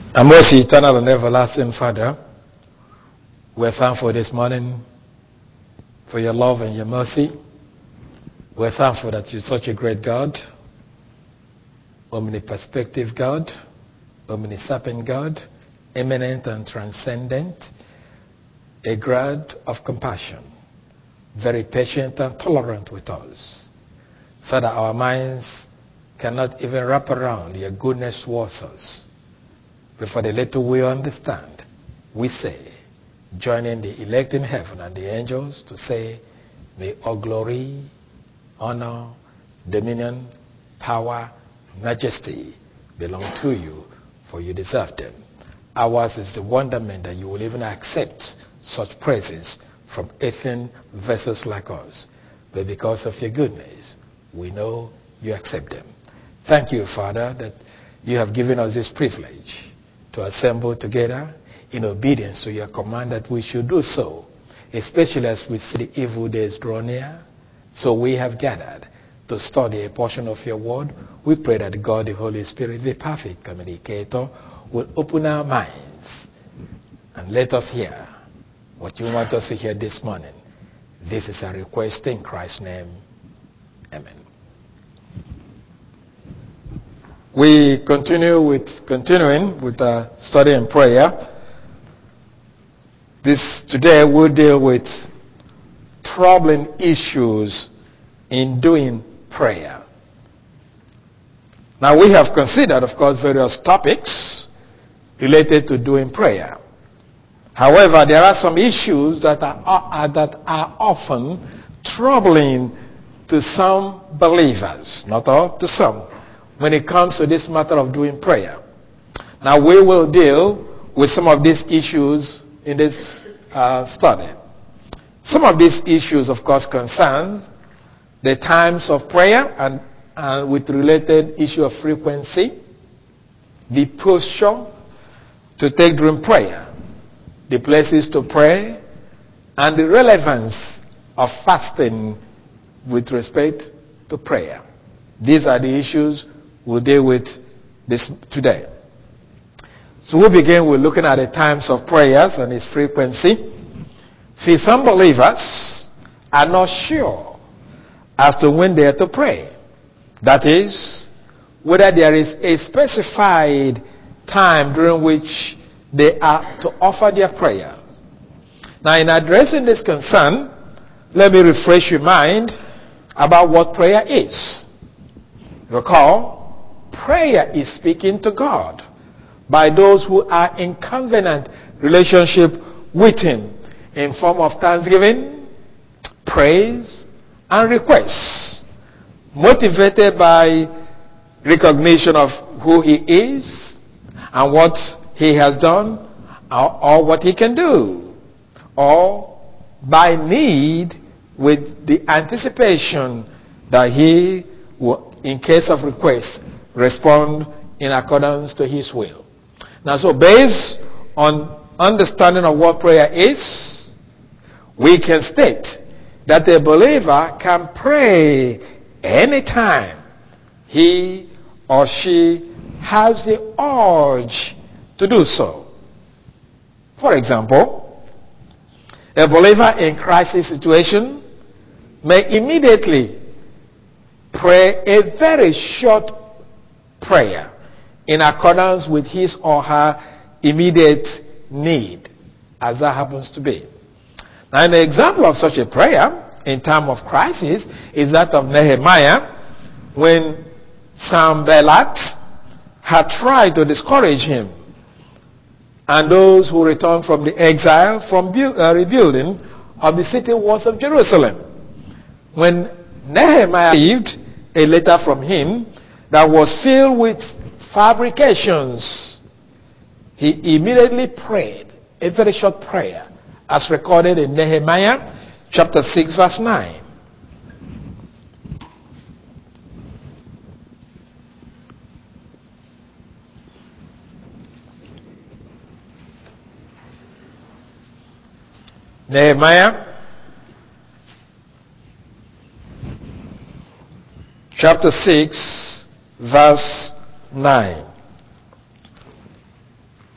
Our most eternal and everlasting Father, we're thankful this morning for your love and your mercy. We're thankful that you're such a great God, omniperspective God, omniscient God, immanent and transcendent, a God of compassion, very patient and tolerant with us. Father, our minds cannot even wrap around your goodness towards us. But for the little we understand, we say, joining the elect in heaven and the angels to say, may all glory, honor, dominion, power, majesty belong to you, for you deserve them. Ours is the wonderment that you will even accept such praises from earthen vessels like us. But because of your goodness, we know you accept them. Thank you, Father, that you have given us this privilege to assemble together in obedience to your command that we should do so, especially as we see the evil days draw near. So we have gathered to study a portion of your word. We pray that God, the Holy Spirit, the perfect communicator, will open our minds and let us hear what you want us to hear this morning. This is a request in Christ's name. Amen. We continuing with our study and prayer. Today we'll deal with troubling issues in doing prayer. Now we have considered, of course, various topics related to doing prayer. However, there are some issues that are often troubling to some believers, not all, to some, when it comes to this matter of doing prayer. Now we will deal with some of these issues in this study. Some of these issues, of course, concerns the times of prayer and with related issue of frequency, the posture to take during prayer, the places to pray, and the relevance of fasting with respect to prayer. These are the issues we'll deal with this today. So we'll begin with looking at the times of prayers and its frequency. See, some believers are not sure as to when they are to pray. That is, whether there is a specified time during which they are to offer their prayer. Now, in addressing this concern, let me refresh your mind about what prayer is. Recall, prayer is speaking to God by those who are in covenant relationship with Him in form of thanksgiving, praise, and requests, motivated by recognition of who He is and what He has done or what He can do, or by need with the anticipation that He will, in case of request, respond in accordance to His will. Now, so based on understanding of what prayer is, we can state that a believer can pray anytime he or she has the urge to do so. For example, a believer in crisis situation may immediately pray a very short prayer in accordance with his or her immediate need, as that happens to be. Now, an example of such a prayer in time of crisis is that of Nehemiah, when Sanballat had tried to discourage him and those who returned from the exile from rebuilding of the city walls of Jerusalem. When Nehemiah received a letter from him that was filled with fabrications, he immediately prayed a very short prayer, as recorded in Nehemiah chapter 6 verse 9. Nehemiah chapter 6 verse 9.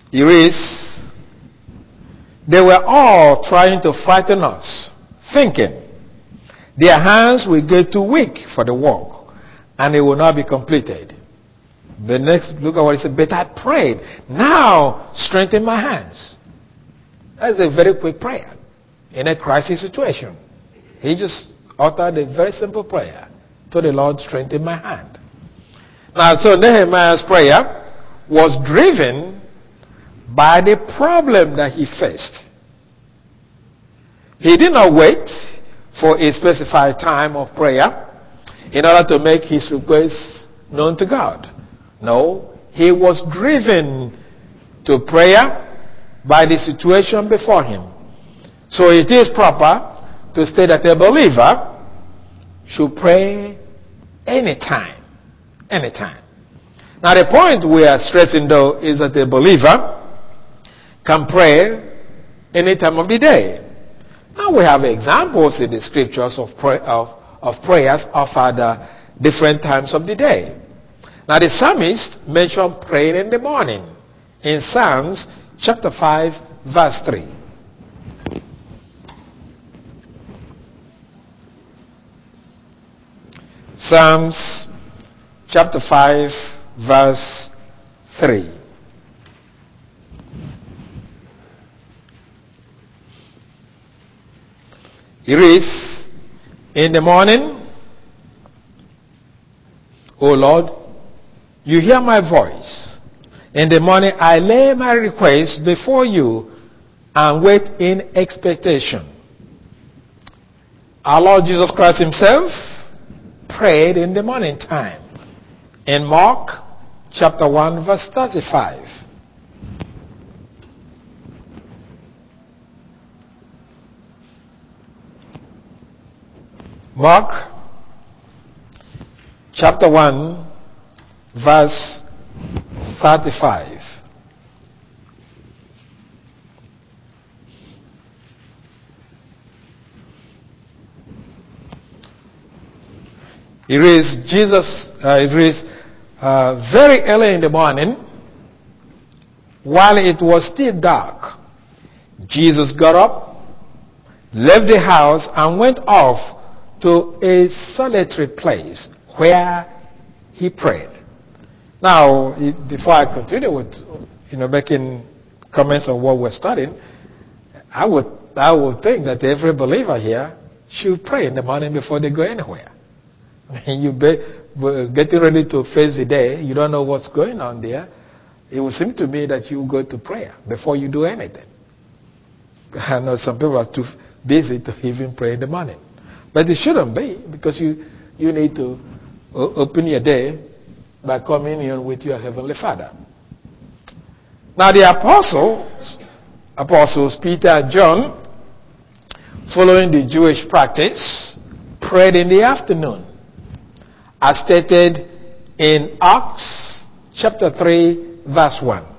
He reads, they were all trying to frighten us, thinking their hands will get too weak for the work and it will not be completed. The next, look at what he said, but I prayed, now strengthen my hands. That's a very quick prayer in a crisis situation. He just uttered a very simple prayer to the Lord, strengthen my hand. Now, so Nehemiah's prayer was driven by the problem that he faced. He did not wait for a specified time of prayer in order to make his requests known to God. No, he was driven to prayer by the situation before him. So it is proper to state that a believer should pray anytime. Anytime. Now the point we are stressing though is that a believer can pray any time of the day. Now we have examples in the scriptures of prayers offered at different times of the day. Now the psalmist mentioned praying in the morning in Psalms chapter 5 verse 3. Psalms chapter 5 verse 3. It reads, in the morning, O Lord, you hear my voice. In the morning I lay my request before you and wait in expectation. Our Lord Jesus Christ himself prayed in the morning time. In Mark chapter 1 verse 35. Mark chapter 1 verse 35. It reads, very early in the morning, while it was still dark, Jesus got up, left the house, and went off to a solitary place where he prayed. Now, before I continue with making comments on what we're studying, I would think that every believer here should pray in the morning before they go anywhere. You getting ready to face the day, you don't know what's going on there. It would seem to me that you go to prayer before you do anything. I know some people are too busy to even pray in the morning. But it shouldn't be, because you need to open your day by communion with your Heavenly Father. Now the apostles Peter and John, following the Jewish practice, prayed in the afternoon, as stated in Acts chapter 3 verse 1.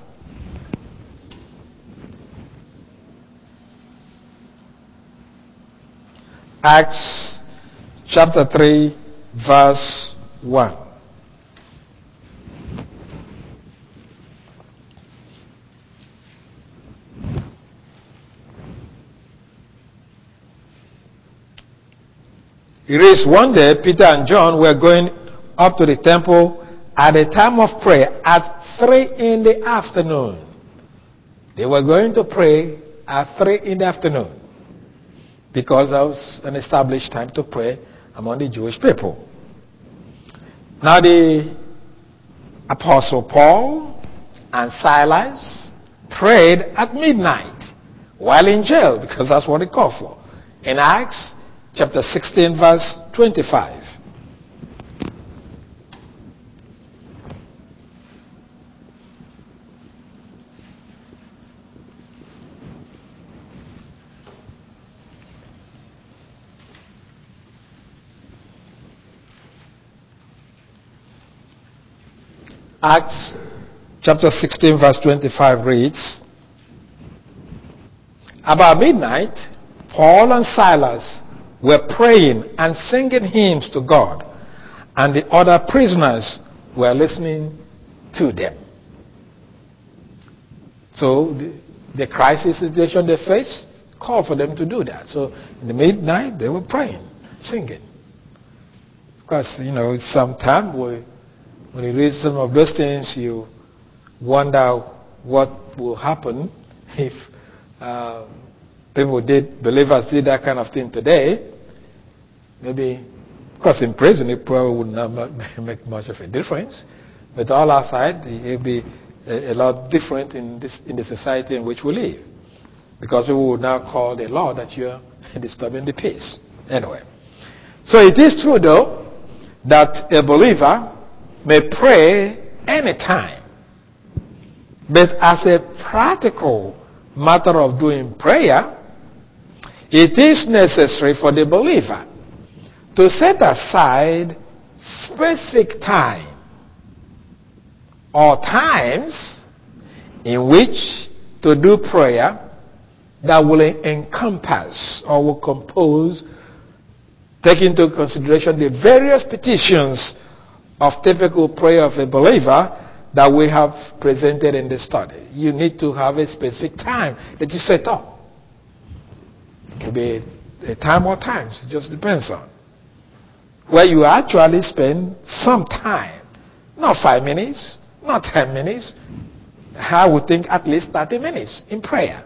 Acts chapter 3 verse 1. It is one day Peter and John were going up to the temple at a time of prayer at 3 in the afternoon. They were going to pray at 3 in the afternoon, because that was an established time to pray among the Jewish people. Now the Apostle Paul and Silas prayed at midnight while in jail, because that's what it called for. In Acts chapter 16 verse 25. Acts chapter 16 verse 25 reads, about midnight, Paul and Silas were praying and singing hymns to God, and the other prisoners were listening to them. So the crisis situation they faced called for them to do that. So in the midnight, they were praying, singing. Because, sometimes when you read some of those things, you wonder what will happen if believers did that kind of thing today. Maybe, because in prison it probably would not make much of a difference. But all outside, it will be a lot different in the society in which we live. Because people would now call the law that you're disturbing the peace. Anyway. So it is true, though, that a believer may pray anytime. But as a practical matter of doing prayer, it is necessary for the believer to set aside specific time or times in which to do prayer that will encompass or will compose, take into consideration the various petitions of typical prayer of a believer that we have presented in this study. You need to have a specific time that you set up. It could be a time or times. It just depends on where you actually spend some time. Not 5 minutes, not 10 minutes. I would think at least 30 minutes in prayer.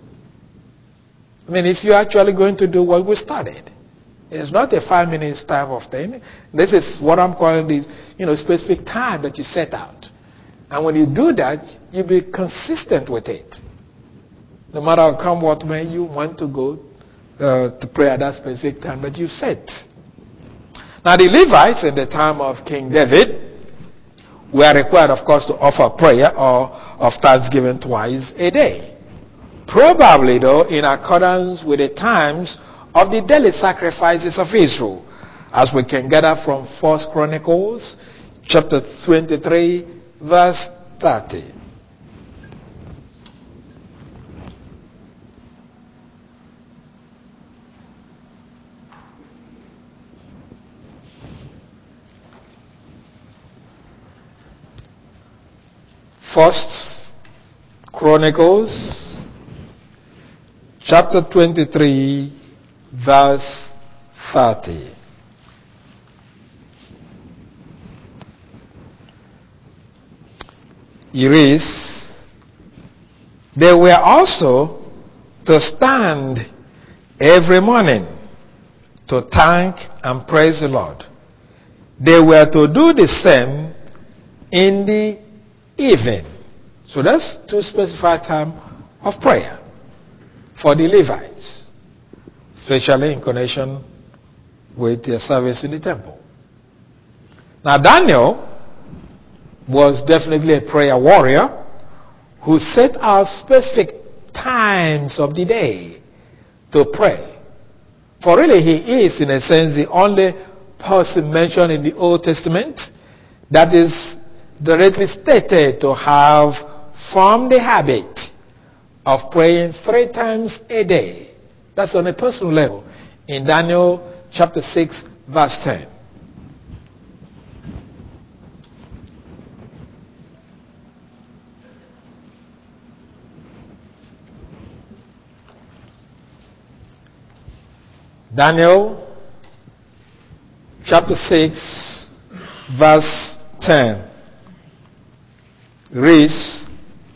I mean, if you're actually going to do what we studied, it's not a 5 minutes type of thing. This is what I'm calling this, specific time that you set out. And when you do that, you be consistent with it. No matter what may you want to go to pray at that specific time that you set. Now the Levites in the time of King David were required, of course, to offer prayer or of thanksgiving twice a day. Probably, though, in accordance with the times of the daily sacrifices of Israel, as we can gather from 1 Chronicles chapter 23, verse 30. First Chronicles chapter 23, verse 30. It reads, they were also to stand every morning to thank and praise the Lord. They were to do the same in the evening. So that's to specify time of prayer for the Levites, especially in connection with their service in the temple. Now Daniel was definitely a prayer warrior who set out specific times of the day to pray. For really he is, in a sense, the only person mentioned in the Old Testament that is directly stated to have formed the habit of praying 3 times a day. That's on a personal level. In Daniel chapter 6, verse 10. Daniel chapter 6, verse 10 reads,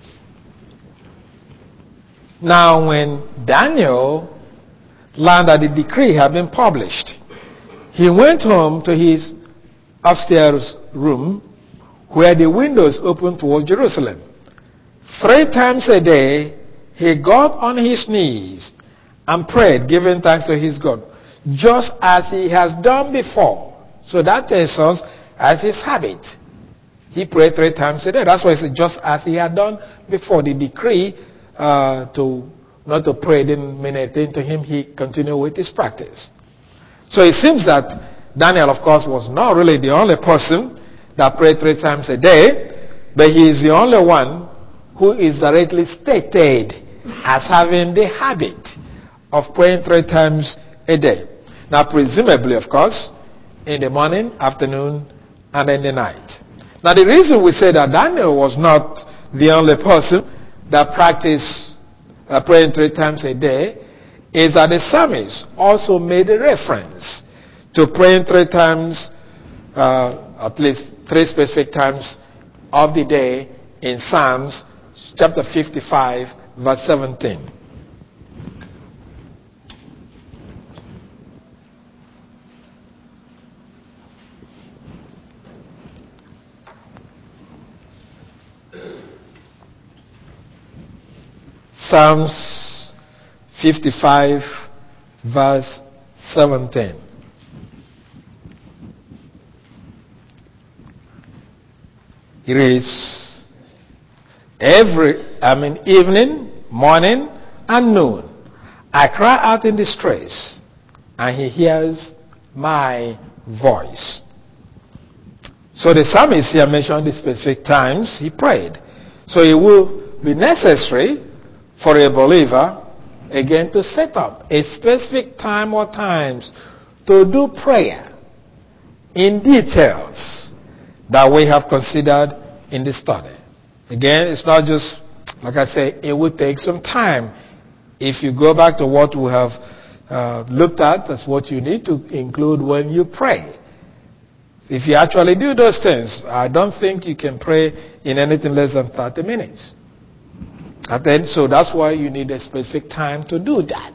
now when Daniel learned that the decree had been published, he went home to his upstairs room where the windows opened toward Jerusalem. 3 times a day he got on his knees and prayed, giving thanks to his God, just as he has done before. So that tells us as his habit. He prayed 3 times a day. That's why he said just as he had done before. The decree to not to pray didn't mean anything to him. He continued with his practice. So it seems that Daniel, of course, was not really the only person that prayed 3 times a day, but he is the only one who is directly stated as having the habit of praying 3 times a day. Now, presumably, of course, in the morning, afternoon, and in the night. Now, the reason we say that Daniel was not the only person that practice praying 3 times a day is that the psalmist also made a reference to praying 3 times, at least 3 specific times of the day in Psalms chapter 55, verse 17. Psalms 55, verse 17. It reads, evening, morning, and noon, I cry out in distress, and he hears my voice. So the psalmist here mentioned the specific times he prayed. So it will be necessary for a believer, again, to set up a specific time or times to do prayer in details that we have considered in this study. Again, it's not just, like I say, it will take some time. If you go back to what we have looked at, that's what you need to include when you pray. If you actually do those things, I don't think you can pray in anything less than 30 minutes. And then, so that's why you need a specific time to do that.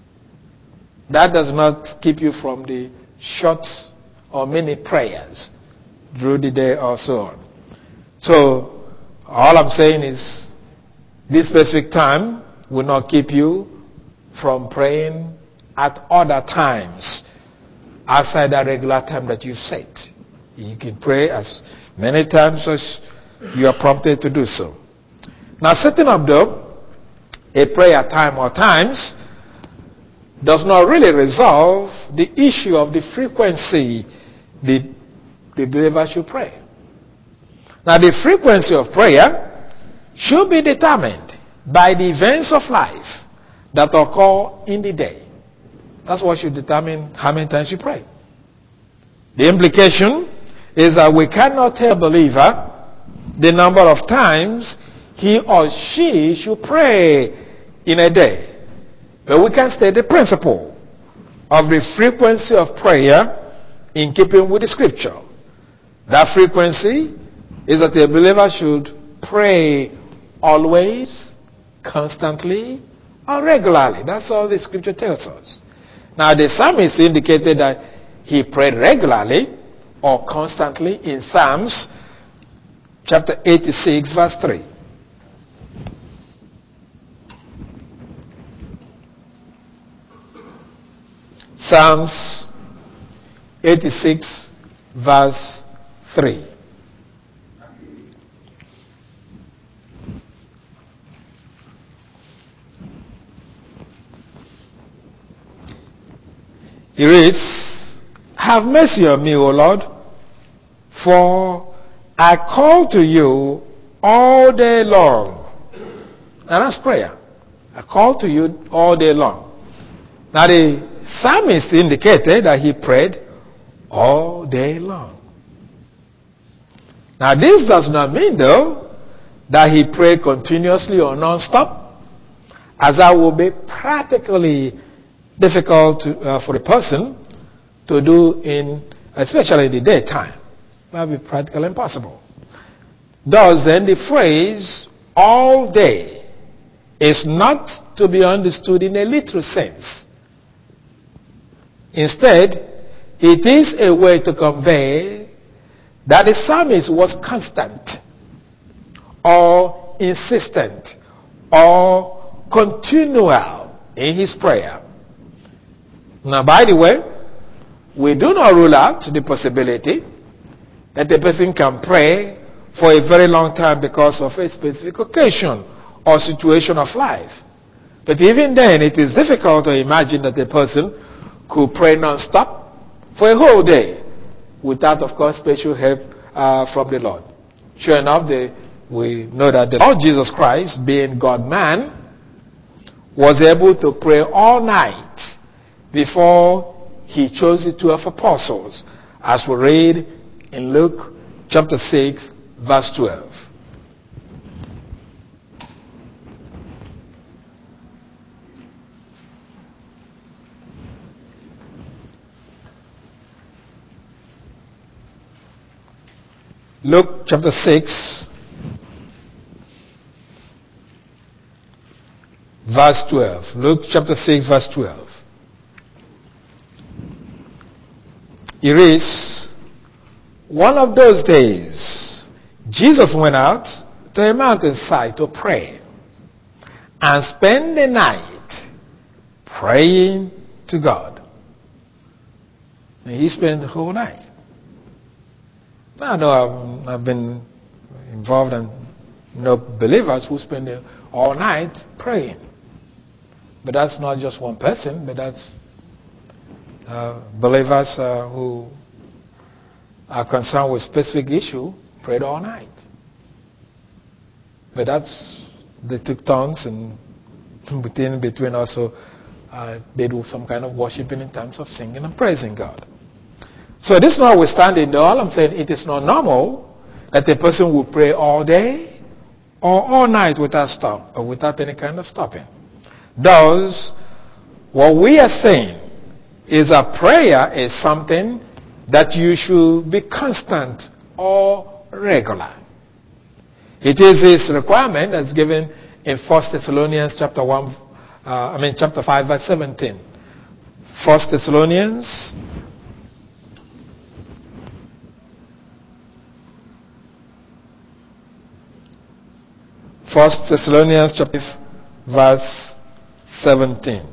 That does not keep you from the short or many prayers through the day or so on. So, all I'm saying is, this specific time will not keep you from praying at other times outside the regular time that you've set. You can pray as many times as you are prompted to do so. Now, setting up, though, a prayer time or times does not really resolve the issue of the frequency the believer should pray. Now, the frequency of prayer should be determined by the events of life that occur in the day. That's what should determine how many times you pray. The implication is that we cannot tell a believer the number of times he or she should pray in a day. But we can state the principle of the frequency of prayer in keeping with the scripture. That frequency is that the believer should pray always, constantly, or regularly. That's all the scripture tells us. Now, the psalmist indicated that he prayed regularly or constantly in Psalms chapter 86, verse 3. Psalms 86, verse 3. It reads, have mercy on me, O Lord, for I call to you all day long. Now that's prayer. I call to you all day long. Now the psalmist indicated that he prayed all day long. Now this does not mean, though, that he prayed continuously or non-stop, as that will be practically difficult for a person to do especially in the daytime. That would be practically impossible. Thus then, the phrase all day is not to be understood in a literal sense. Instead, it is a way to convey that the psalmist was constant or insistent or continual in his prayer. Now, by the way, we do not rule out the possibility that a person can pray for a very long time because of a specific occasion or situation of life. But even then, it is difficult to imagine that a person could pray non-stop for a whole day without, of course, special help from the Lord. Sure enough, we know that the Lord Jesus Christ, being God-man, was able to pray all night before he chose the 12 apostles, as we read in Luke chapter 6, verse 12. Luke chapter 6, verse 12. Luke chapter 6, verse 12. It reads, one of those days, Jesus went out to a mountainside to pray and spend the night praying to God. And he spent the whole night. Now, I know I've been involved in believers who spend all night praying. But that's not just one person, but that's believers who are concerned with specific issue, prayed all night. But they took turns, and between also they do some kind of worshiping in terms of singing and praising God. So this notwithstanding, though, all I'm saying, it is not normal that a person will pray all day or all night without stop or without any kind of stopping. Thus, what we are saying is a prayer is something that you should be constant or regular. It is his requirement that's given in 1 Thessalonians chapter 5 verse 17. 1 Thessalonians chapter 5 verse 17.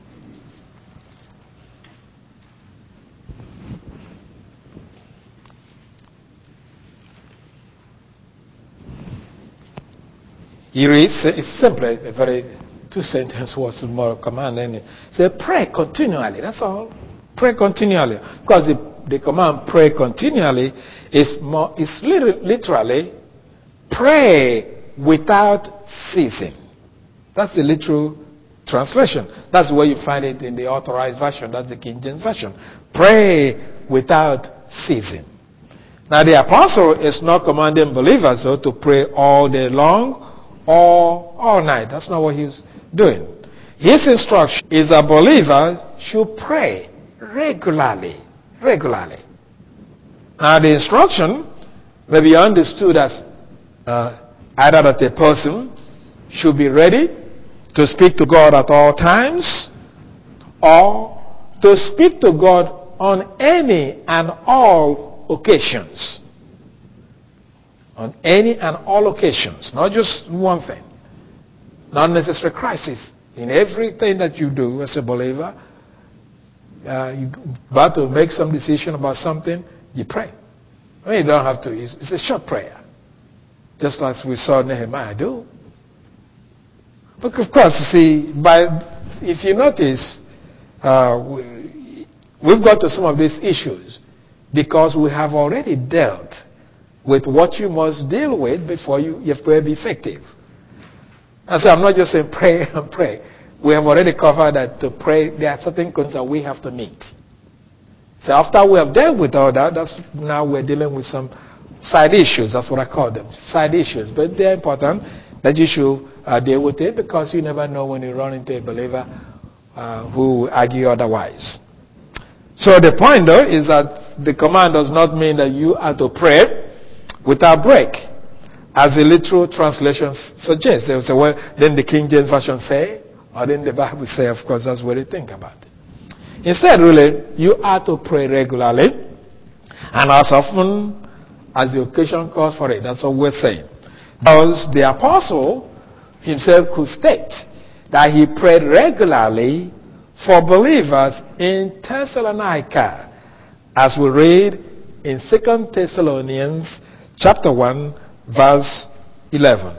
He reads, it's simply a very two-sentence words, more command. And say, pray continually. That's all. Pray continually. Because the command pray continually is literally pray without ceasing. That's the literal translation. That's where you find it in the authorized version. That's the King James version. Pray without ceasing. Now the apostle is not commanding believers to pray all day long or all night. That's not what he's doing. His instruction is a believer should pray regularly. Regularly. Now the instruction may be understood as either that a person should be ready to speak to God at all times, or to speak to God on any and all occasions. On any and all occasions, not just one thing. Not necessary crisis. In everything that you do as a believer, you're about to make some decision about something, you pray. I mean, you don't have to. It's a short prayer. Just like we saw Nehemiah do. But of course, you see, if you notice, we've got to some of these issues because we have already dealt with what you must deal with before your prayer be effective. And so I'm not just saying pray and pray. We have already covered that to pray, there are certain conditions that we have to meet. So after we have dealt with all that, now we're dealing with some side issues. That's what I call them, side issues. But they're important that you should deal with it, because you never know when you run into a believer who will argue otherwise. So the point, though, is that the command does not mean that you are to pray without break, as the literal translation suggests. They will say, well, then the King James Version say, or then the Bible say. Of course, that's what they think about it. Instead, really, you are to pray regularly, and as often as the occasion calls for it. That's what we're saying. Because the apostle himself could state that he prayed regularly for believers in Thessalonica, as we read in 2 Thessalonians chapter 1, verse 11.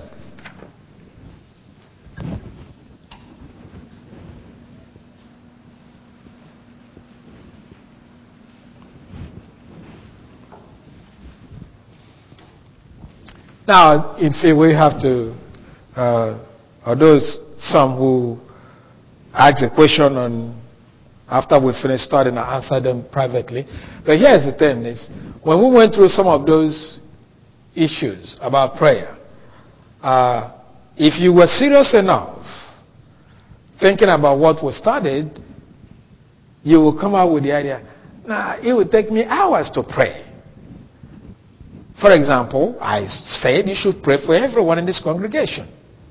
Now, you see, we have to, or those some who ask a question on after we finish studying, I answer them privately. But here's the thing: is when we went through some of those issues about prayer, if you were serious enough thinking about what was studied, you will come out with the idea, it would take me hours to pray. For example, I said you should pray for everyone in this congregation.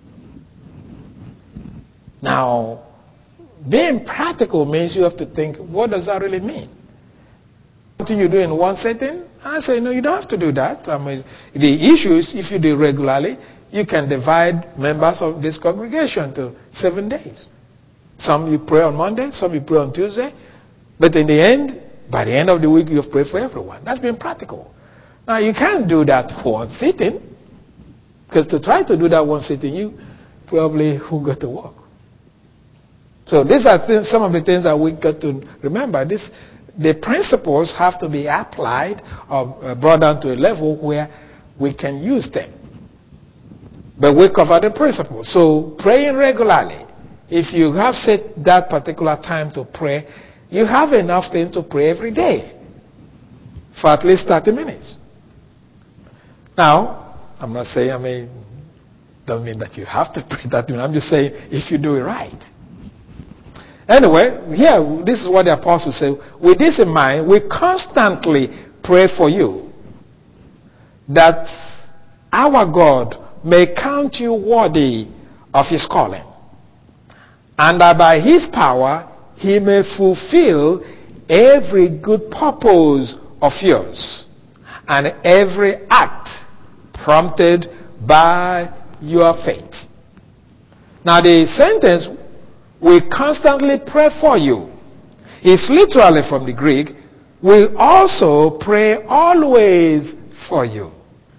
Now, being practical means you have to think, what does that really mean? What you do in one setting? I say, no, you don't have to do that. I mean, the issue is if you do it regularly, you can divide members of this congregation to 7 days. Some you pray on Monday, some you pray on Tuesday. But in the end, by the end of the week, you have prayed for everyone. That's being practical. Now, you can't do that for one sitting. Because to try to do that one sitting, you probably won't go to work. So these are some of the things that we got to remember. The principles have to be applied or brought down to a level where we can use them. But we cover the principles. So praying regularly. If you have set that particular time to pray, you have enough things to pray every day for at least 30 minutes. Now, I'm not saying, don't mean that you have to pray 30 minutes. I'm just saying if you do it right. Anyway, here, this is what the apostle said. With this in mind, we constantly pray for you that our God may count you worthy of his calling, and that by his power he may fulfill every good purpose of yours and every act prompted by your faith. Now the sentence, we constantly pray for you, is literally from the Greek, we also pray always for you.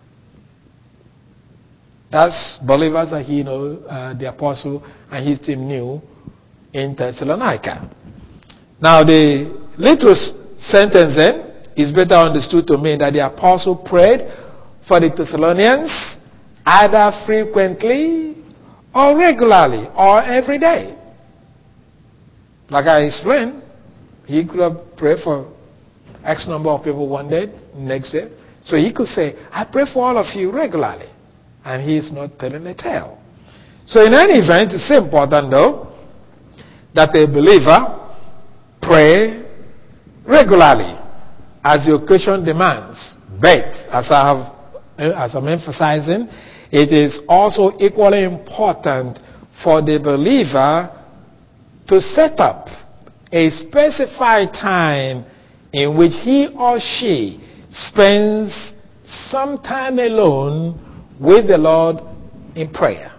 That's believers that the apostle and his team knew in Thessalonica. Now the literal sentence then is better understood to mean that the apostle prayed for the Thessalonians either frequently or regularly or every day. Like I explained, he could have prayed for X number of people one day, next day. So he could say, I pray for all of you regularly. And he is not telling a tale. So in any event, it's important though that a believer pray regularly as the occasion demands. But as I'm emphasizing, it is also equally important for the believer to set up a specified time in which he or she spends some time alone with the Lord in prayer.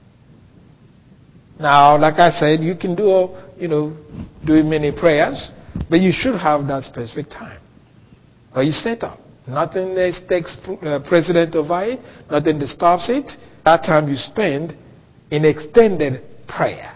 Now, like I said, you can do many prayers, but you should have that specific time. Or you set up. Nothing takes precedent over it. Nothing stops it. That time you spend in extended prayer.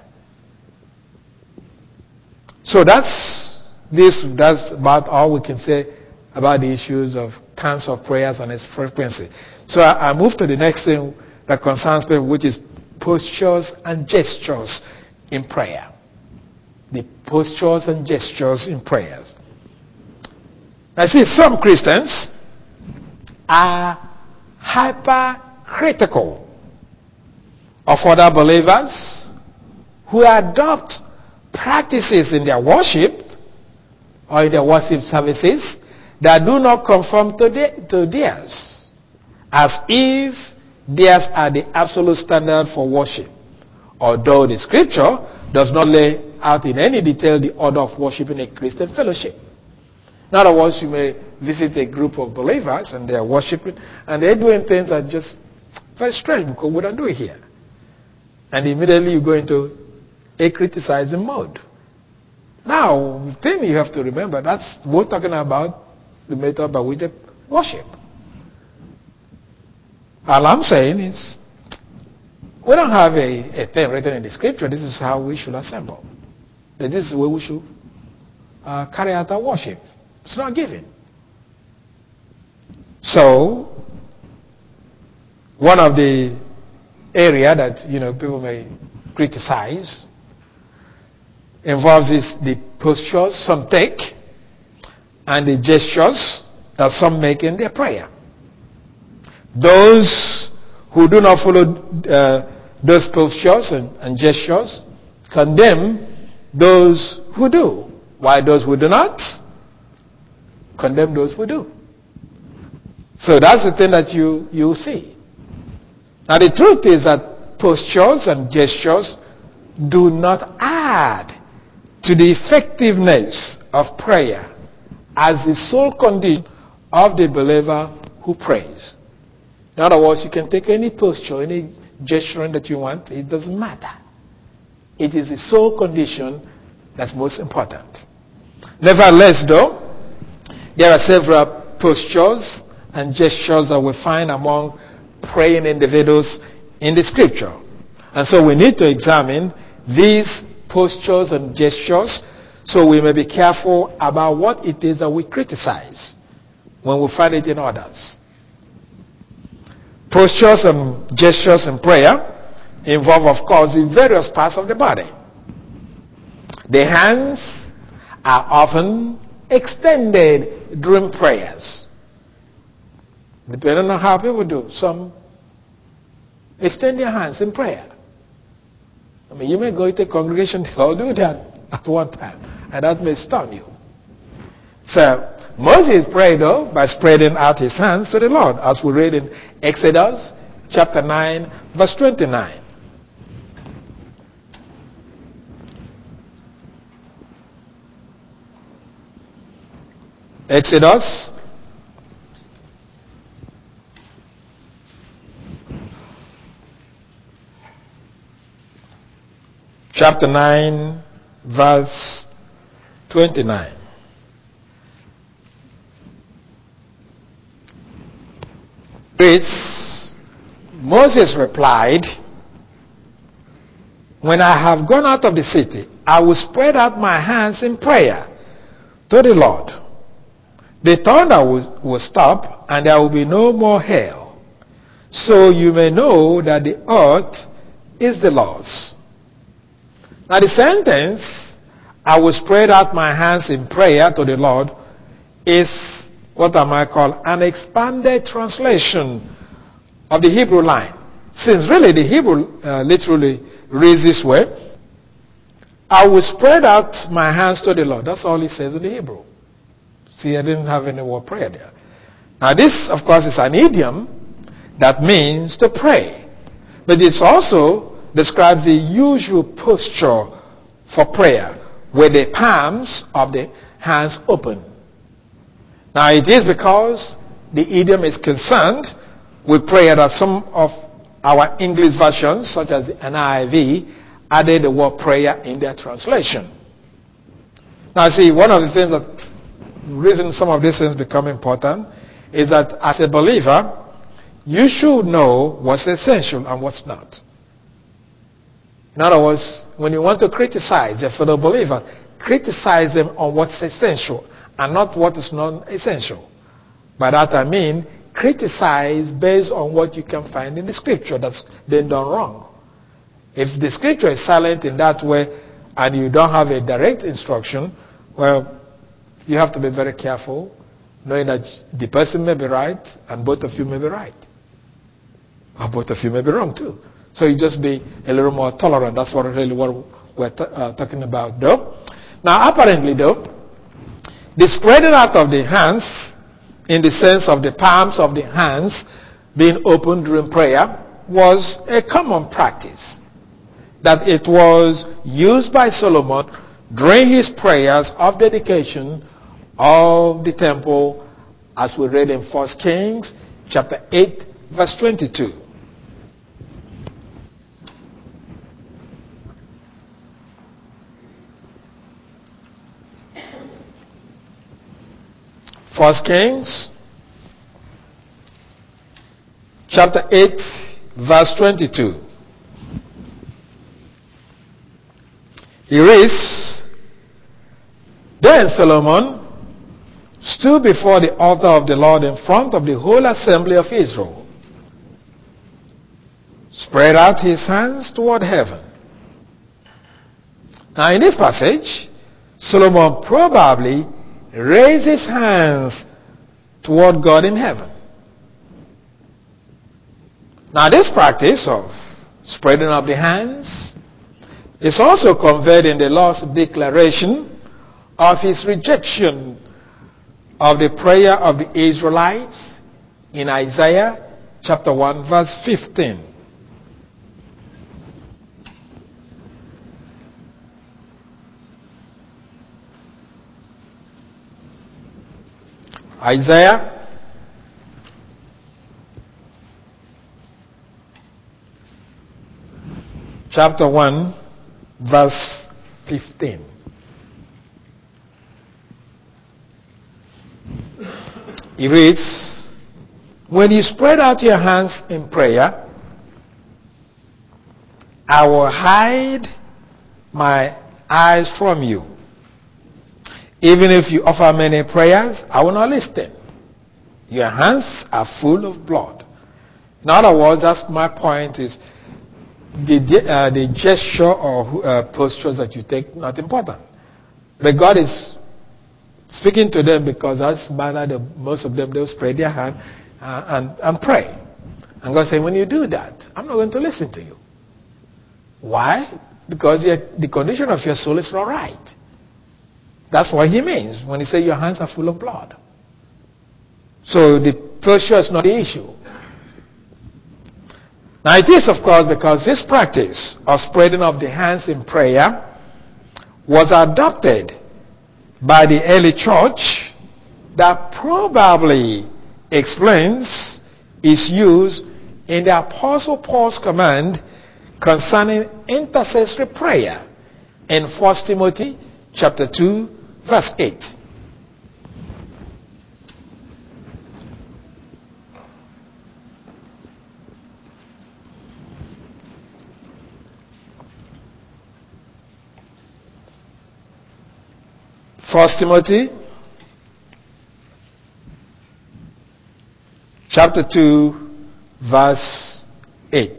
So that's about all we can say about the issues of times of prayers and its frequency. So I move to the next thing that concerns prayer, which is postures and gestures in prayer. The postures and gestures in prayers. I see some Christians are hypercritical of other believers who adopt practices in their worship or in their worship services that do not conform to theirs, as if theirs are the absolute standard for worship, although the scripture does not lay out in any detail the order of worship in a Christian fellowship. In other words, you may visit a group of believers and they are worshiping and they're doing things that are just very strange because we don't do it here. And immediately you go into a criticizing mode. Now, the thing you have to remember, we're talking about the method by which they worship. All I'm saying is, we don't have a thing written in the scripture. This is how we should assemble. This is where we should carry out our worship. It's not given. So, one of the area that people may criticize involves the postures some take and the gestures that some make in their prayer. Those who do not follow those postures and gestures condemn those who do, while those who do not condemn those who do. So that's the thing that you see. Now the truth is that postures and gestures do not add to the effectiveness of prayer as the sole condition of the believer who prays. In other words, you can take any posture, any gesturing that you want, it doesn't matter. It is the sole condition that's most important. Nevertheless, though, there are several postures and gestures that we find among praying individuals in the scripture. And so we need to examine these postures and gestures so we may be careful about what it is that we criticize when we find it in others. Postures and gestures in prayer involve, of course, the various parts of the body. The hands are often extended during prayers. Depending on how people do. Some extend their hands in prayer. I mean, you may go to a congregation, they all do that at one time. And that may stun you. So, Moses prayed, though, by spreading out his hands to the Lord, as we read in Exodus chapter 9, verse 29. Exodus chapter 9, verse 29. Moses replied, "When I have gone out of the city, I will spread out my hands in prayer to the Lord. The thunder will stop, and there will be no more hail. So you may know that the earth is the Lord's." Now the sentence, "I will spread out my hands in prayer to the Lord," is what I might call an expanded translation of the Hebrew line. Since really the Hebrew literally reads this way, "I will spread out my hands to the Lord." That's all it says in the Hebrew. See, I didn't have any word prayer there. Now this, of course, is an idiom that means to pray. But it also describes the usual posture for prayer, with the palms of the hands open. Now it is because the idiom is concerned with prayer that some of our English versions, such as the NIV, added the word prayer in their translation. Now see, one of the things that, the reason some of these things become important is that as a believer, you should know what's essential and what's not. In other words, when you want to criticize a fellow believer, criticize them on what's essential and not what is non-essential. By that I mean, criticize based on what you can find in the scripture that's been done wrong. If the scripture is silent in that way and you don't have a direct instruction, well, you have to be very careful, knowing that the person may be right and both of you may be right. Or both of you may be wrong too. So you just be a little more tolerant. That's what we're talking about, though. Now, apparently, though, the spreading out of the hands, in the sense of the palms of the hands being opened during prayer, was a common practice. That it was used by Solomon during his prayers of dedication of the temple, as we read in 1 Kings chapter 8, verse 22. First Kings chapter 8, verse 22. He reads, "Then Solomon stood before the altar of the Lord in front of the whole assembly of Israel, spread out his hands toward heaven." Now in this passage, Solomon probably raised his hands toward God in heaven. Now this practice of spreading up the hands is also conveyed in the Lord's declaration of his rejection of the prayer of the Israelites in Isaiah chapter 1 verse 15. Isaiah chapter 1 verse 15. It reads, when you spread out your hands in prayer, I will hide my eyes from you. Even if you offer many prayers, I will not listen. Your hands are full of blood. In other words, that's my point is the gesture or postures that you take, not important. But God is speaking to them because that's matter. Most of them, they'll spread their hand and pray. And God said, when you do that, I'm not going to listen to you. Why? Because the condition of your soul is not right. That's what he means when he says your hands are full of blood. So the posture is not the issue. Now it is, of course, because this practice of spreading of the hands in prayer was adopted by the early church that probably explains its use in the Apostle Paul's command concerning intercessory prayer in 1 Timothy chapter 2 verse 8. First Timothy chapter 2 verse 8.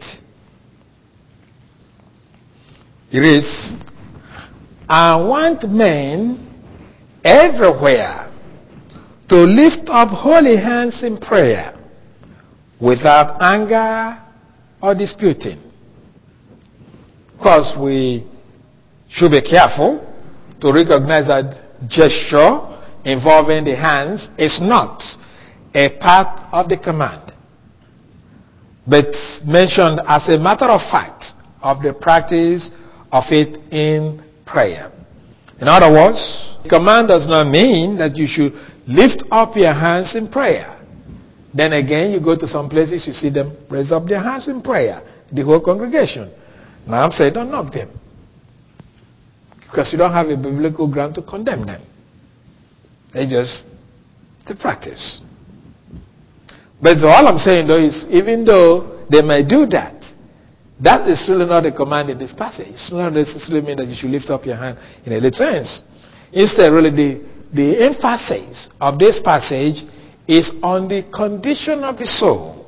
It reads, I want men everywhere to lift up holy hands in prayer without anger or disputing. Of course, we should be careful to recognize that gesture involving the hands is not a part of the command, but mentioned as a matter of fact of the practice of it in prayer. In other words, the command does not mean that you should lift up your hands in prayer. Then again, you go to some places, you see them raise up their hands in prayer, the whole congregation. Now I'm saying don't knock them, because you don't have a biblical ground to condemn them. They just the practice. But all I'm saying though is, even though they may do that, that is really not a command in this passage. It's not necessarily mean that you should lift up your hand in a literal sense. Instead, really the emphasis of this passage is on the condition of the soul.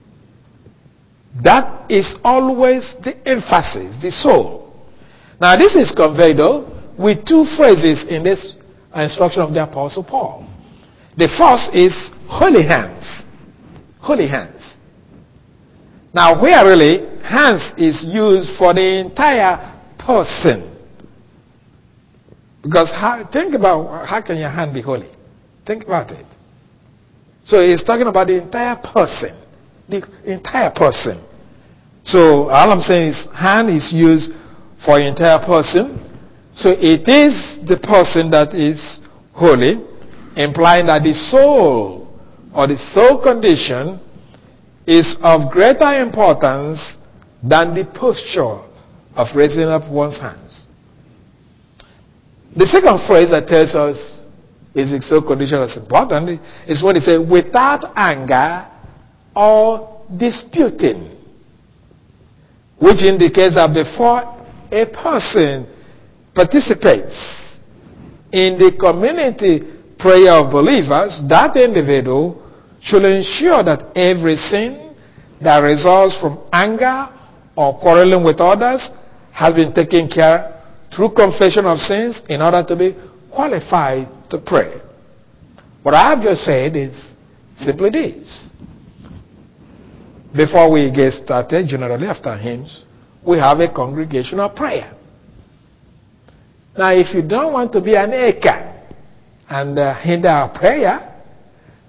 That is always the emphasis, the soul. Now this is conveyed though with two phrases in this instruction of the Apostle Paul. The first is holy hands. Holy hands. Now where really hands is used for the entire person. Because think about how can your hand be holy? Think about it. So he's talking about the entire person. The entire person. So all I'm saying is hand is used for the entire person. So it is the person that is holy, implying that the soul or the soul condition is of greater importance than the posture of raising up one's hands. The second phrase that tells us is the soul condition is important is when it says without anger or disputing, which indicates that before a person participates in the community prayer of believers, that individual should ensure that every sin that results from anger or quarreling with others has been taken care through confession of sins in order to be qualified to pray. What I have just said is simply this. Before we get started, generally after hymns, we have a congregational prayer. Now, if you don't want to be an acre and hinder our prayer,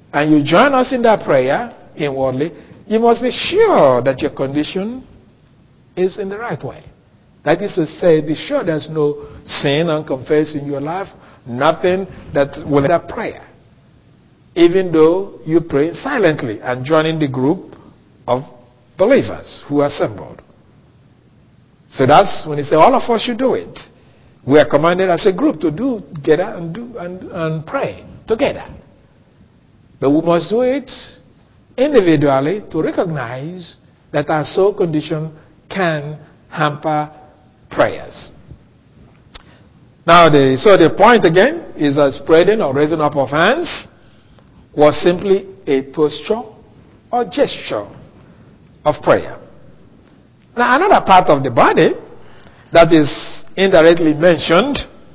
and you join us in that prayer inwardly, you must be sure that your condition is in the right way. That is to say, be sure there's no sin unconfessed in your life, nothing that will hinder prayer. Even though you pray silently and join in the group of believers who are assembled. So that's when he said all of us should do it. We are commanded as a group to do together and pray together. But we must do it individually to recognize that our soul condition can hamper prayers. Now, the point again is that spreading or raising up of hands was simply a posture or gesture of prayer. Now, another part of the body that is indirectly mentioned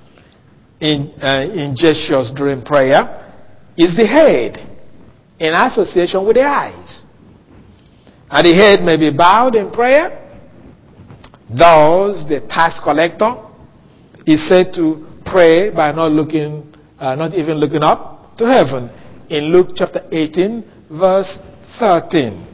in gestures during prayer is the head, in association with the eyes. And the head may be bowed in prayer. Thus, the tax collector is said to pray by not even looking up to heaven. In Luke chapter 18, verse 13.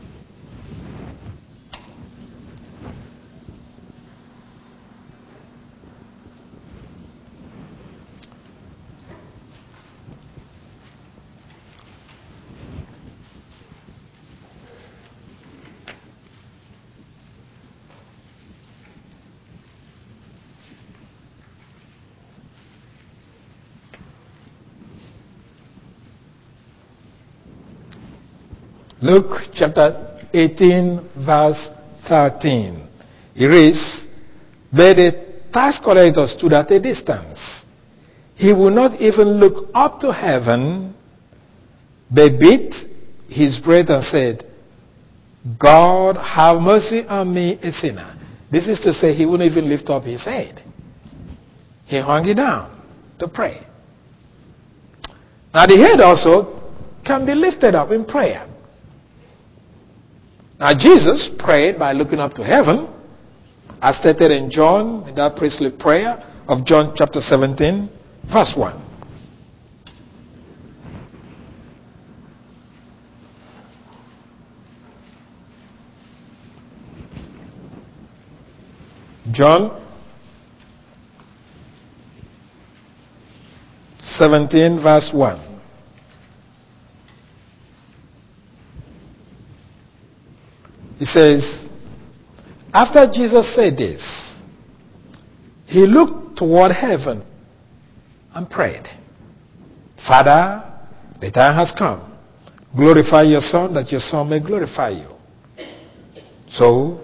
Luke chapter 18, verse 13. It reads, "But the tax collector stood at a distance. He would not even look up to heaven, but beat his breast and said, 'God, have mercy on me, a sinner.'" This is to say, he wouldn't even lift up his head. He hung it down to pray. Now, the head also can be lifted up in prayer. Now, Jesus prayed by looking up to heaven, as stated in John, in that priestly prayer of John chapter 17, verse 1. John 17, verse 1. He says, after Jesus said this, he looked toward heaven and prayed, "Father, the time has come. Glorify your Son, that your Son may glorify you." So,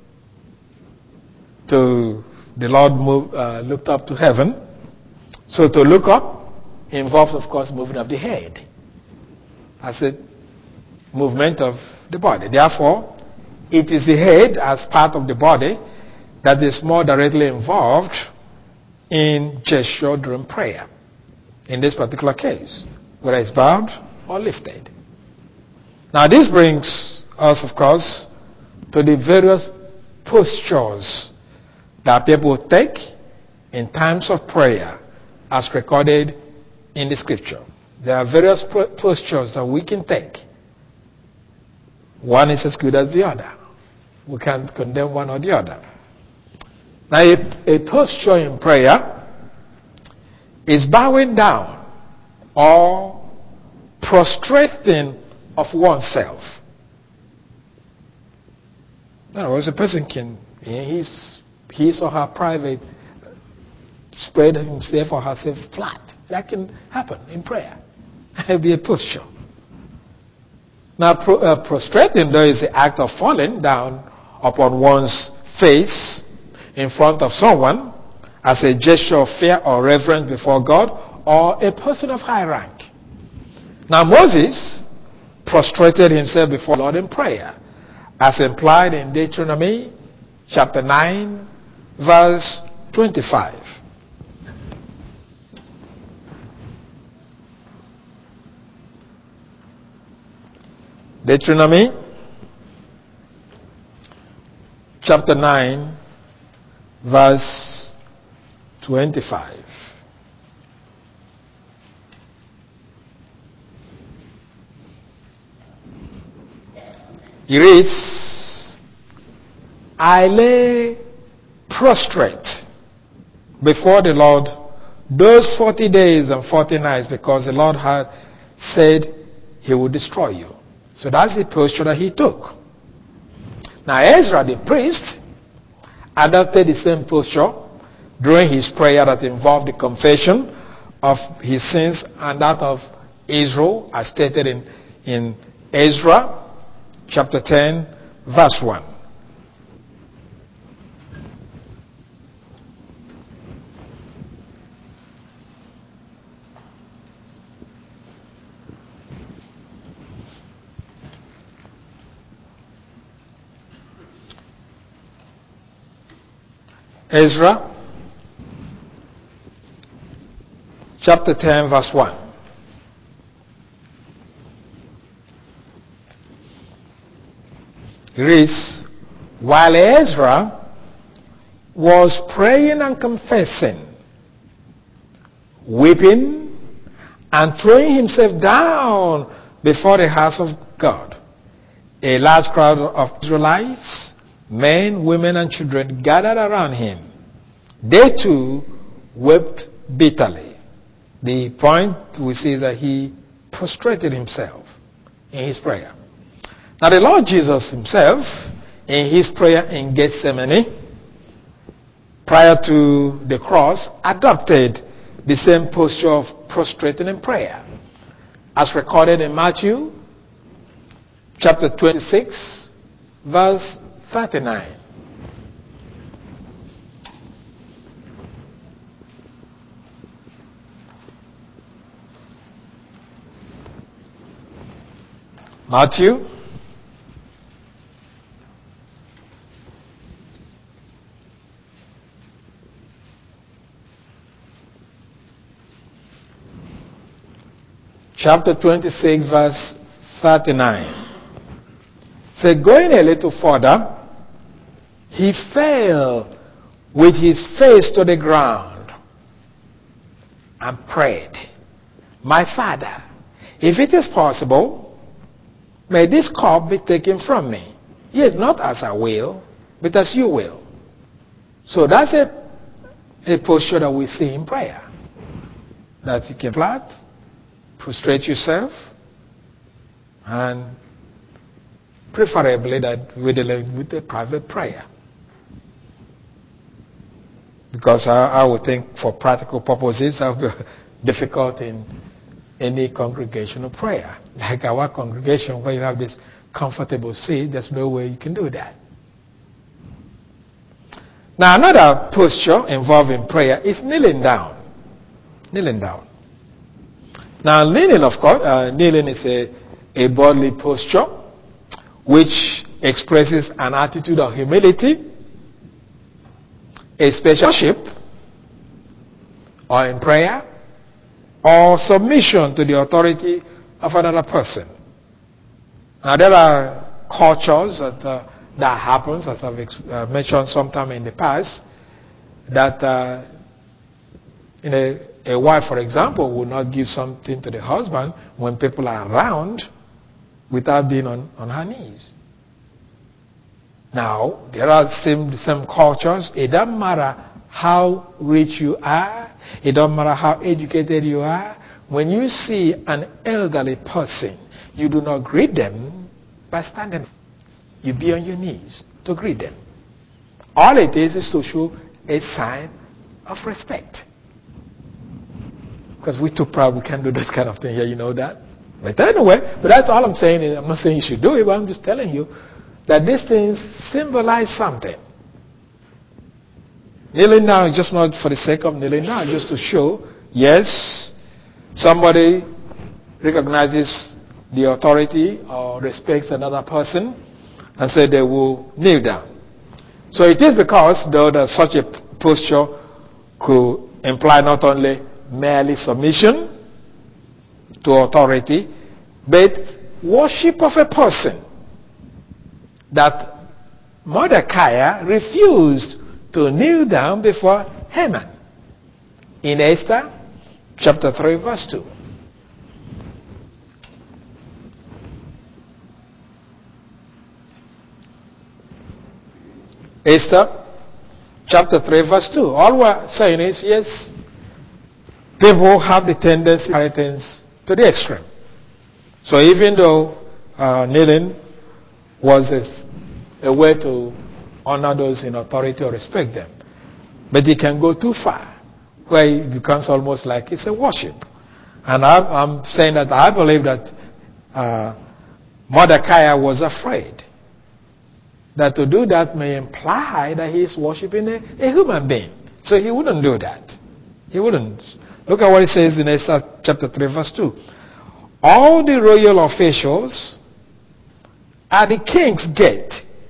the Lord looked up to heaven. So to look up involves, of course, moving of the head as a movement of the body. Therefore, it is the head as part of the body that is more directly involved in gesture during prayer. In this particular case, whether it's bowed or lifted. Now this brings us, of course, to the various postures that people take in times of prayer as recorded in the scripture. There are various postures that we can take. One is as good as the other. We can't condemn one or the other. Now, a posture in prayer is bowing down or prostrating of oneself. In other words, a person can, his or her private, spread himself or herself flat. That can happen in prayer. It will be a posture. Now, prostrating, though, is the act of falling down upon one's face in front of someone as a gesture of fear or reverence before God or a person of high rank. Now, Moses prostrated himself before the Lord in prayer, as implied in Deuteronomy chapter 9, verse 25. Deuteronomy chapter 9, verse 25. He reads, I lay prostrate before the Lord those 40 days and 40 nights because the Lord had said he would destroy you. So that's the posture that he took. Now Ezra the priest adopted the same posture during his prayer that involved the confession of his sins and that of Israel as stated in Ezra chapter 10 verse 1. Ezra chapter 10 verse 1. It reads, while Ezra was praying and confessing, weeping and throwing himself down before the house of God, a large crowd of Israelites, men, women, and children gathered around him. They too wept bitterly. The point we see is that he prostrated himself in his prayer. Now the Lord Jesus himself, in his prayer in Gethsemane, prior to the cross, adopted the same posture of prostrating in prayer, as recorded in Matthew chapter 26, verse 39. Matthew chapter 26 verse 39. So going a little further, he fell with his face to the ground and prayed, my Father, if it is possible, may this cup be taken from me. Yet not as I will, but as you will. So that's a posture that we see in prayer. That you can flat, prostrate yourself, and preferably that with a private prayer. Because I would think for practical purposes, it would be difficult in any congregational prayer. Like our congregation, where you have this comfortable seat, there's no way you can do that. Now, another posture involved in prayer is kneeling down. Kneeling down. Now, kneeling, of course, kneeling is a bodily posture which expresses an attitude of humility, a special worship, or in prayer, or submission to the authority of another person. Now, there are cultures that happens, as I've mentioned sometime in the past, that a wife, for example, will not give something to the husband when people are around without being on her knees. Now, there are some cultures. It doesn't matter how rich you are. It doesn't matter how educated you are. When you see an elderly person, you do not greet them by standing. You be on your knees to greet them. All it is to show a sign of respect. Because we're too proud, we can't do this kind of thing here, you know that. But anyway, but that's all I'm saying. I'm not saying you should do it, but I'm just telling you that these things symbolize something. Kneeling down is just not for the sake of kneeling down, just to show, yes, somebody recognizes the authority or respects another person and say they will kneel down. So it is because, though, that such a posture could imply not only merely submission to authority, but worship of a person, that Mordecai refused to kneel down before Haman in Esther chapter 3 verse 2. Esther chapter 3 verse 2. All we're saying is, yes, people have the tendency to carry things to the extreme. So even though kneeling was a way to honor those in authority or respect them, but it can go too far, where it becomes almost like it's a worship. And I'm saying that I believe that Mordecai was afraid that to do that may imply that he is worshiping a human being. So he wouldn't do that. He wouldn't. Look at what it says in Esther chapter 3 verse 2. All the royal officials at the king's gate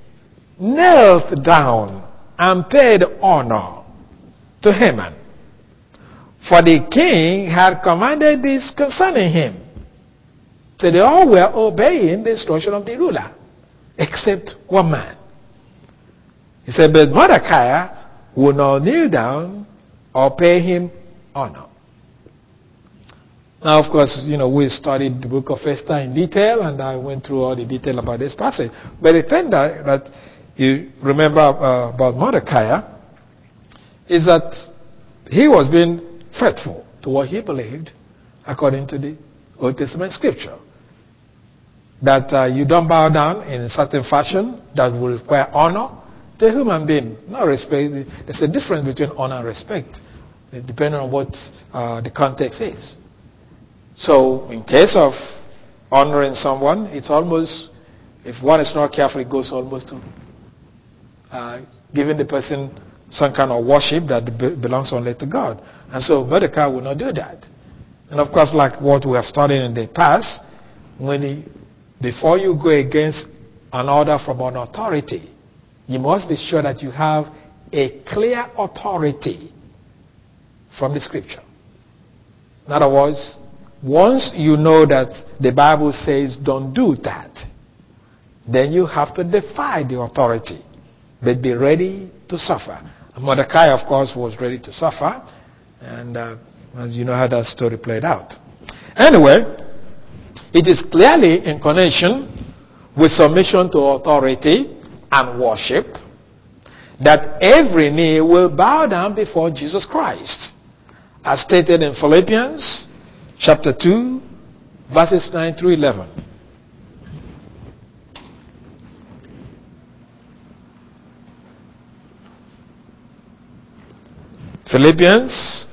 knelt down and paid honor to Haman. For the king had commanded this concerning him. So they all were obeying the instruction of the ruler, except one man. He said, but Mordecai would not kneel down or pay him honor. Now, of course, we studied the book of Esther in detail, and I went through all the detail about this passage. But the thing that you remember about Mordecai is that he was being faithful to what he believed according to the Old Testament scripture. That you don't bow down in a certain fashion that will require honor to a human being. Not respect. There's a difference between honor and respect, depending on what the context is. So, in case of honoring someone, it's almost, if one is not careful, it goes almost to giving the person some kind of worship that belongs only to God. And so Mordecai will not do that. And of course, like what we have studied in the past, before you go against an order from an authority, you must be sure that you have a clear authority from the scripture. In other words, once you know that the Bible says don't do that, then you have to defy the authority, but be ready to suffer. And Mordecai, of course, was ready to suffer, and as you know how that story played out. Anyway, it is clearly in connection with submission to authority and worship that every knee will bow down before Jesus Christ, as stated in Philippians chapter 2, verses 9 through 11. Philippians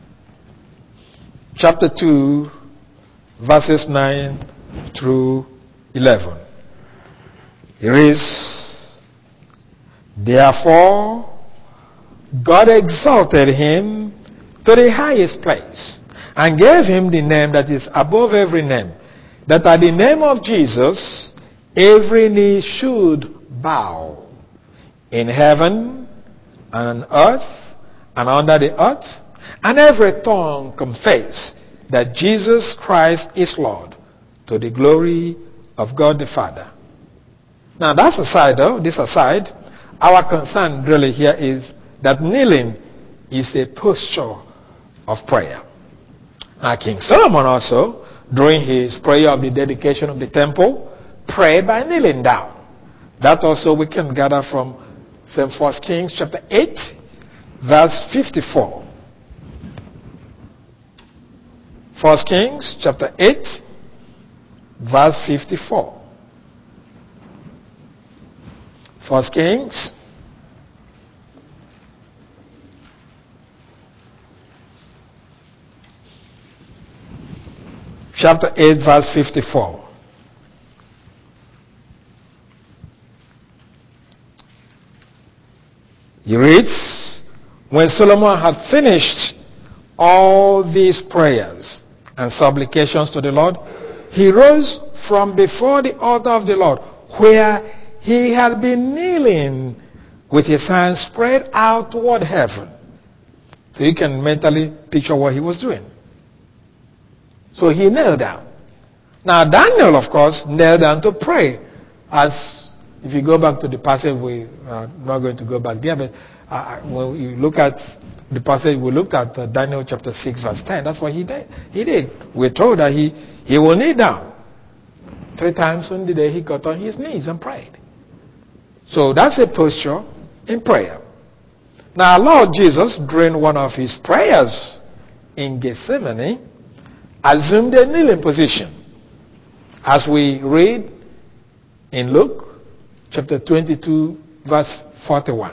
chapter 2, verses 9 through 11. It reads, therefore, God exalted him to the highest place and gave him the name that is above every name, that at the name of Jesus every knee should bow, in heaven and on earth and under the earth, and every tongue confess that Jesus Christ is Lord, to the glory of God the Father. Now that's aside though, this aside, our concern really here is that kneeling is a posture of prayer. Now King Solomon also, during his prayer of the dedication of the temple, prayed by kneeling down. That also we can gather from 1 Kings chapter 8, verse 54. 1 Kings chapter 8, verse 54. 1 Kings chapter 8, verse 54. He reads, when Solomon had finished all these prayers and supplications to the Lord, he rose from before the altar of the Lord, where he had been kneeling with his hands spread out toward heaven. So you can mentally picture what he was doing. So he knelt down. Now Daniel, of course, knelt down to pray. As if you go back to the passage, we are not going to go back there, but when you look at the passage we looked at, Daniel chapter 6, verse 10, that's what he did. We're told that he will kneel down. 3 times on the day he got on his knees and prayed. So that's a posture in prayer. Now, Lord Jesus, during one of his prayers in Gethsemane, assumed a kneeling position. As we read in Luke chapter 22, verse 41.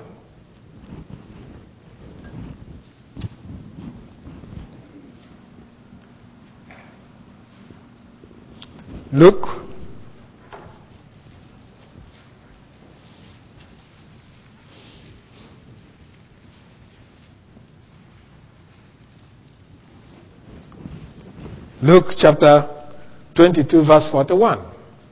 Luke chapter 22 verse 41.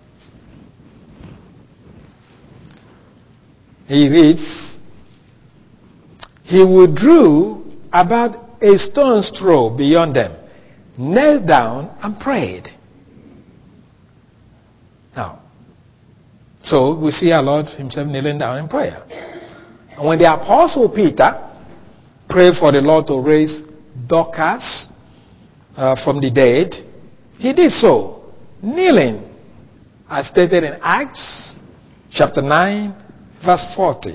He reads, he withdrew about a stone's throw beyond them, knelt down and prayed. Now, so we see our Lord himself kneeling down in prayer. And when the apostle Peter prayed for the Lord to raise Dorcas from the dead, he did so, kneeling, as stated in Acts chapter 9, verse 40.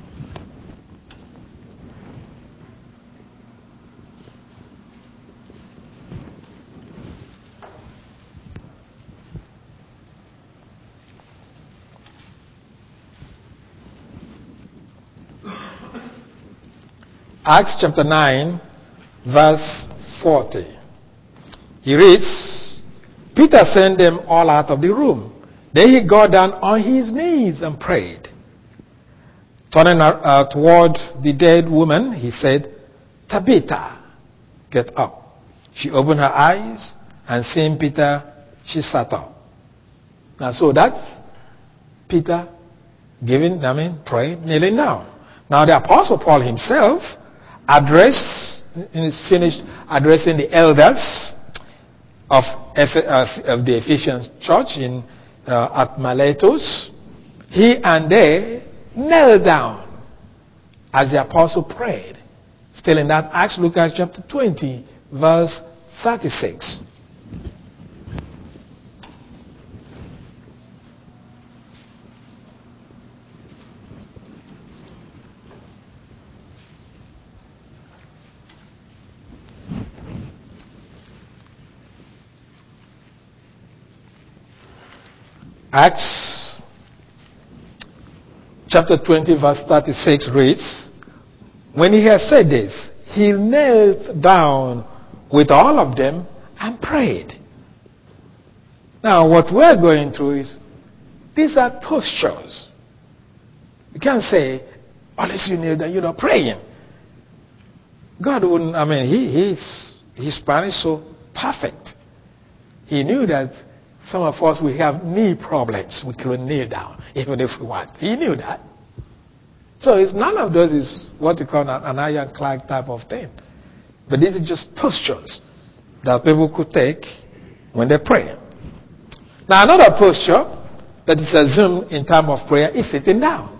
Acts chapter 9, verse 40. He reads, Peter sent them all out of the room. Then he got down on his knees and prayed. Turning toward the dead woman, he said, Tabitha, get up. She opened her eyes, and seeing Peter, she sat up. Now, so that's Peter praying, kneeling down. Now, the Apostle Paul himself finished addressing the elders of the Ephesian church at Miletus. He and they knelt down as the apostle prayed. Still in that Acts, look at chapter 20, verse 36. Acts chapter 20 verse 36 reads, when he had said this, he knelt down with all of them and prayed. Now what we're going through is, these are postures. You can't say, unless you kneel down, you're not praying. God wouldn't, his plan is so perfect. He knew that some of us, we have knee problems. We couldn't kneel down, even if we want. He knew that. So none of those is what you call an ironclad type of thing. But these are just postures that people could take when they pray. Now, another posture that is assumed in time of prayer is sitting down.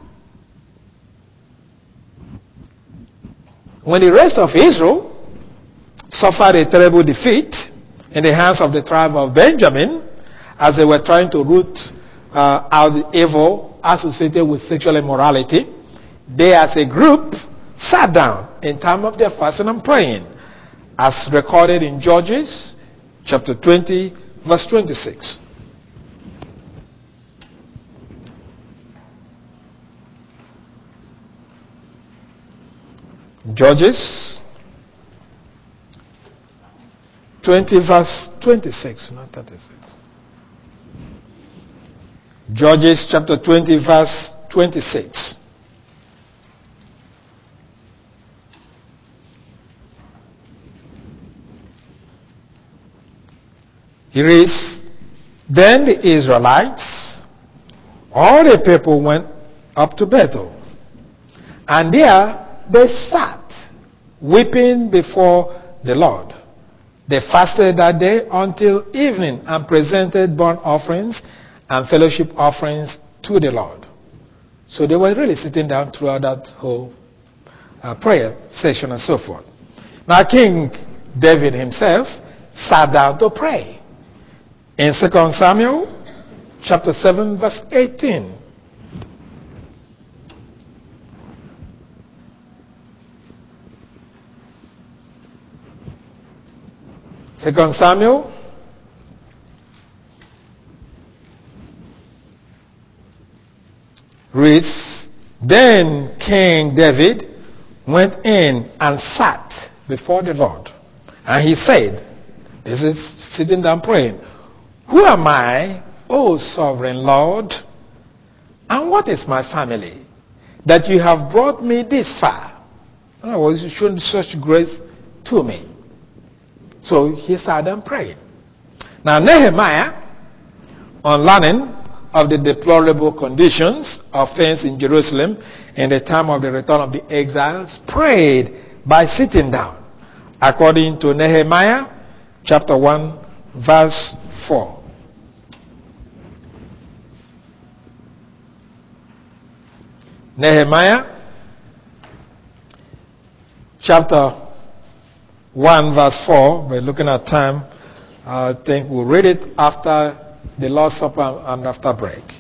When the rest of Israel suffered a terrible defeat in the hands of the tribe of Benjamin, as they were trying to root out the evil associated with sexual immorality, they as a group sat down in time of their fasting and praying, as recorded in Judges chapter 20, verse 26. Judges 20, verse 26, not 36. Judges chapter 20, verse 26. He reads, then the Israelites, all the people went up to Bethel, and there they sat, weeping before the Lord. They fasted that day until evening and presented burnt offerings and fellowship offerings to the Lord. So they were really sitting down throughout that whole prayer session and so forth. Now King David himself sat down to pray. In 2 Samuel chapter 7 verse 18. 2 Samuel reads, then King David went in and sat before the Lord. And he said, this is sitting down praying, who am I, O sovereign Lord? And what is my family, that you have brought me this far? In other words, you shown such grace to me. So he sat down praying. Now Nehemiah, on learning of the deplorable conditions of things in Jerusalem in the time of the return of the exiles, prayed by sitting down, according to Nehemiah chapter 1 verse 4. Nehemiah chapter 1 verse 4. We're looking at time. I think we'll read it after the Lord's Supper and after break.